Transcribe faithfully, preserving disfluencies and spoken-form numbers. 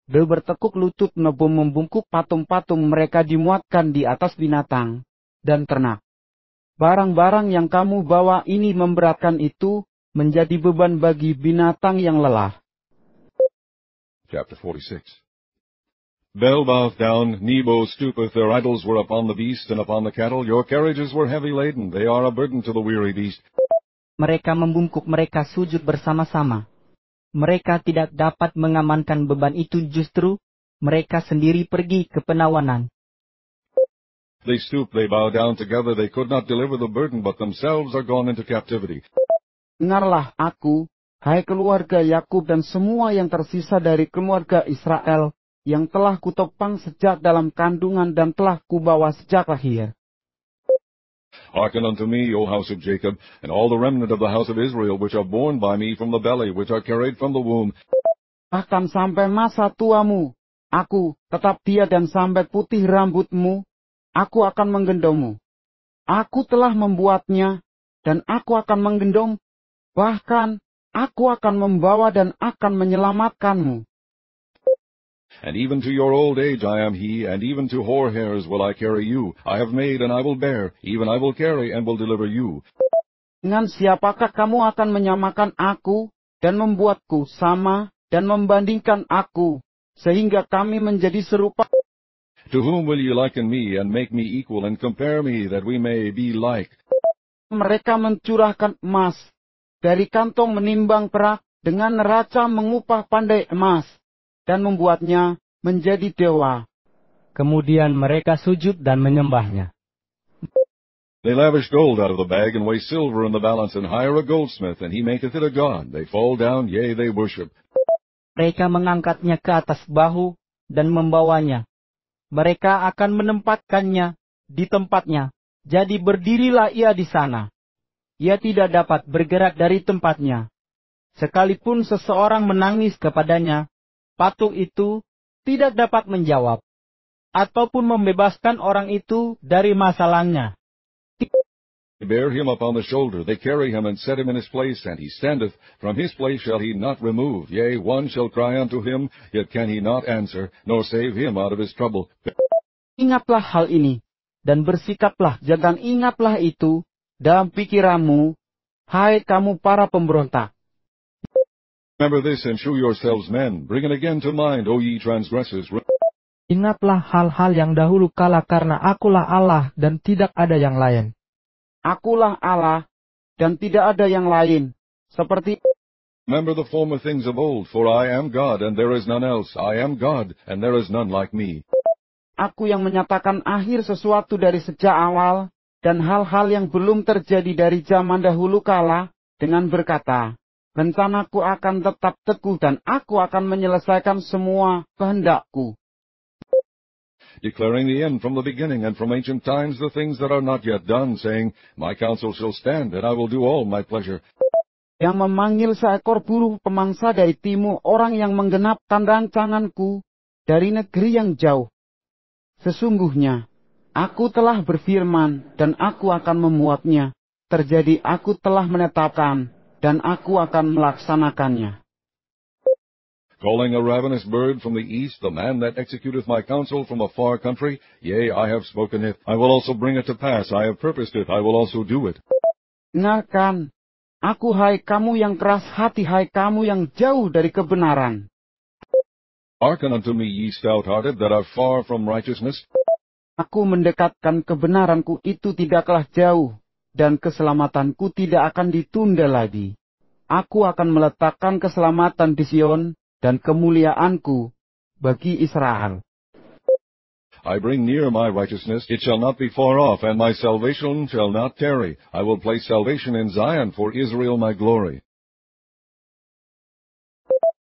de bertekuk lutut nebo membungkuk patung-patung mereka dimuatkan di atas binatang dan ternak. Barang-barang yang kamu bawa ini memberatkan itu, menjadi beban bagi binatang yang lelah. Chapter forty-six. Bel boweth down, Nebo stoopeth, their idols were upon the beast and upon the cattle, your carriages were heavy laden, they are a burden to the weary beast. Mereka membungkuk, mereka sujud bersama-sama. Mereka tidak dapat mengamankan beban itu, justru mereka sendiri pergi ke penawanan. They stoop, they bow down together, they could not deliver the burden, but themselves are gone into captivity. Dengarlah aku, hai keluarga Yakub dan semua yang tersisa dari keluarga Israel, yang telah kutopang sejak dalam kandungan dan telah kubawa sejak lahir. Hearken unto me, O house of Jacob, and all the remnant of the house of Israel, which are born by me from the belly, which are carried from the womb. Bahkan sampai masa tuamu, aku tetap dia, dan sampai putih rambutmu, aku akan menggendongmu. Aku telah membuatnya, dan aku akan menggendong, bahkan aku akan membawa dan akan menyelamatkanmu. And even to your old age I am he, and even to hoar hairs will I carry you. I have made and I will bear, even I will carry and will deliver you. Dengan siapakah kamu akan menyamakan aku, dan membuatku sama, dan membandingkan aku, sehingga kami menjadi serupa? To whom will you liken me, and make me equal, and compare me, that we may be like? Mereka mencurahkan emas, dari kantong menimbang perak, dengan neraca mengupah pandai emas, dan membuatnya menjadi dewa. Kemudian mereka sujud dan menyembahnya. They lavish gold out of the bag, and weigh silver in the balance, and hire a goldsmith, and he maketh it a god. They fall down, yea, they worship. Mereka mengangkatnya ke atas bahu, dan membawanya. Mereka akan menempatkannya di tempatnya, jadi berdirilah ia di sana. Ia tidak dapat bergerak dari tempatnya. Sekalipun seseorang menangis kepadanya, patung itu tidak dapat menjawab, ataupun membebaskan orang itu dari masalahnya. They bear him upon the shoulder, they carry him and set him in his place, and he standeth. From his place shall he not remove. Yea, one shall cry unto him, yet can he not answer, nor save him out of his trouble. Ingatlah hal ini, dan bersikaplah, jangan ingatlah itu dalam pikiranmu, hai kamu para pemberontak. Remember this, and shew yourselves men. Bring it again to mind, O ye transgressors. Ingatlah hal-hal yang dahulu kala, karena akulah Allah dan tidak ada yang lain. Akulah Allah, dan tidak ada yang lain. Seperti Remember the former things of old, for I am God, and there is none else. I am God, and there is none like me. Aku yang menyatakan akhir sesuatu dari sejak awal, dan hal-hal yang belum terjadi dari zaman dahulu kala, dengan berkata, rencanaku akan tetap teguh, dan aku akan menyelesaikan semua kehendakku. Declaring the end from the beginning, and from ancient times the things that are not yet done, saying, My counsel shall stand, and I will do all my pleasure. Yang memanggil seekor buruh pemangsa dari timur, orang yang menggenapkan rancanganku dari negeri yang jauh. Sesungguhnya, aku telah berfirman, dan aku akan memuatnya. Terjadi, aku telah menetapkan, dan aku akan melaksanakannya. Calling a ravenous bird from the east, the man that executeth my counsel from a far country, yea, I have spoken it. I will also bring it to pass. I have purposed it. I will also do it. Dengarkan, aku hai kamu yang keras hati, hai kamu yang jauh dari kebenaran. Hearken unto me, ye stout-hearted, that are far from righteousness. Aku mendekatkan kebenaranku itu tidaklah jauh, dan keselamatanku tidak akan ditunda lagi. Aku akan meletakkan keselamatan di Sion, dan kemuliaanku bagi Israel. I bring near my righteousness, it shall not be far off, and my salvation shall not tarry. I will place salvation in Zion for Israel my glory.